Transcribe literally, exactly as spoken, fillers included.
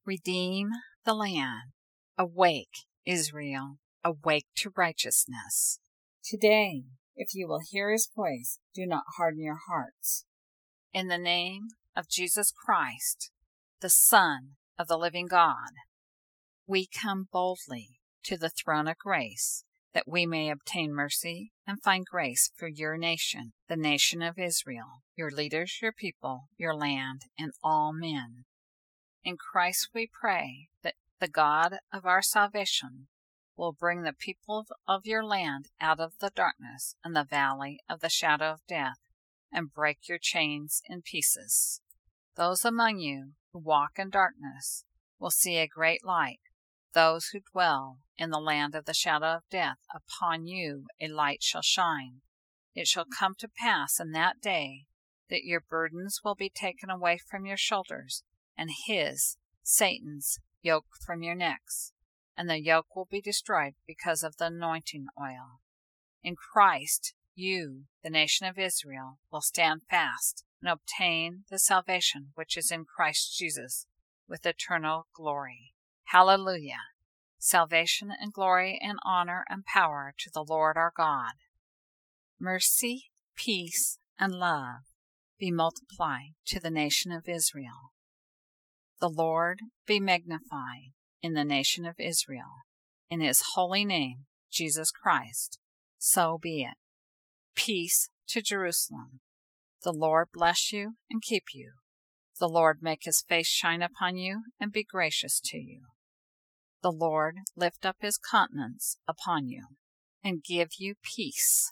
Redeem the land. Awake, Israel, awake to righteousness. Today, if you will hear his voice, do not harden your hearts. In the name of Jesus Christ, the Son of the living God, we come boldly to the throne of grace, that we may obtain mercy and find grace for your nation, the nation of Israel, your leaders, your people, your land, and all men. In Christ we pray that the God of our salvation will bring the people of your land out of the darkness and the valley of the shadow of death, and break your chains in pieces. Those among you who walk in darkness will see a great light. Those who dwell in the land of the shadow of death, upon you a light shall shine. It shall come to pass in that day that your burdens will be taken away from your shoulders, and his, Satan's, yoke from your necks, and the yoke will be destroyed because of the anointing oil. In Christ, you, the nation of Israel, will stand fast and obtain the salvation which is in Christ Jesus, with eternal glory. Hallelujah! Salvation and glory and honor and power to the Lord our God. Mercy, peace, and love be multiplied to the nation of Israel. The Lord be magnified in the nation of Israel, in his holy name, Jesus Christ. So be it. Peace to Jerusalem. The Lord bless you and keep you. The Lord make his face shine upon you and be gracious to you. The Lord lift up his countenance upon you and give you peace.